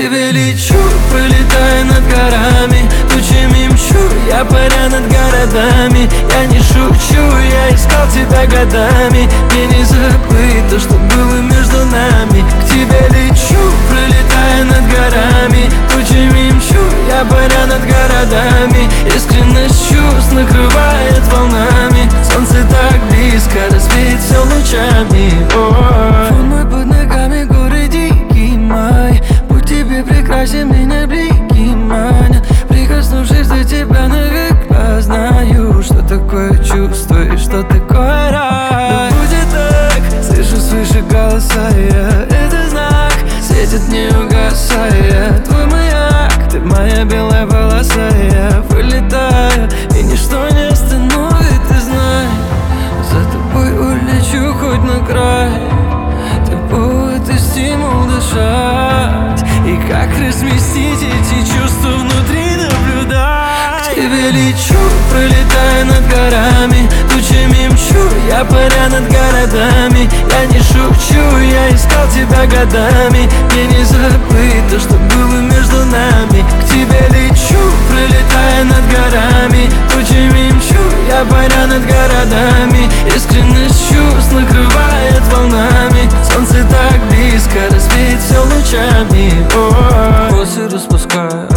тебе лечу, пролетая над горами, тучами мчу, я паря над городами. Я не шучу, я искал тебя годами. Мне не забыть то, что было между нами. К тебе лечу, пролетая над горами, тучами мчу, я паря над городами. Искренность чувств накрывает волнами. Солнце так близко, разбить все лучами. Фон мой под ногами, горы дикий май. Путь тебе прекрасен, меня блики манят. Прикоснувшись до тебя навека, знаю, что такое чувство и что такое рай. Но будет так, слышу свыше голоса я. Это знак, светит не угасая. Твой маяк, ты моя белая полоса. Я вылетаю, и ничто не остановит, ты знай. За тобой улечу хоть на край. Ты повод и стимул дышать. И как разместить эти чувства внутри наблюдать. К тебе лечу, пролетая над горами, тучами мчу, я паря над городами. Я не шучу, я искал тебя годами. Мне не забыть то, что было между нами. К тебе лечу, пролетая над горами, тучами мчу, я паря над городами. Искренность чувств накрывает волнами. Солнце так близко, разбить все лучами. Волосы распускаю,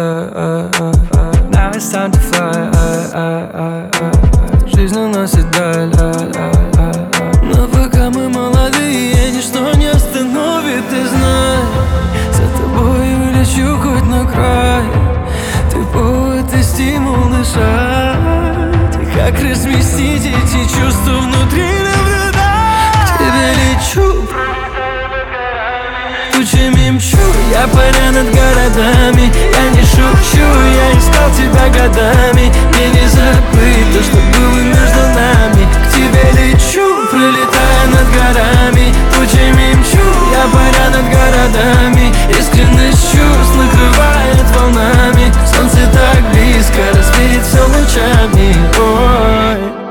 now it's time to fly. Жизнь уносит даль, но пока мы молодые, ничто не остановит, ты знай. За тобой улечу хоть на край. Ты повод и стимул дышать. И как разместить эти чувства внутри наблюдать. К тебе лечу, тучами мчу, я паря над городами. Я не шучу, я искал тебя годами. Мне не забыть то, что было между нами. К тебе лечу, пролетая над горами, тучами мчу, я паря над городами. Искренность чувств накрывает волнами. Солнце так близко, разбить все лучами.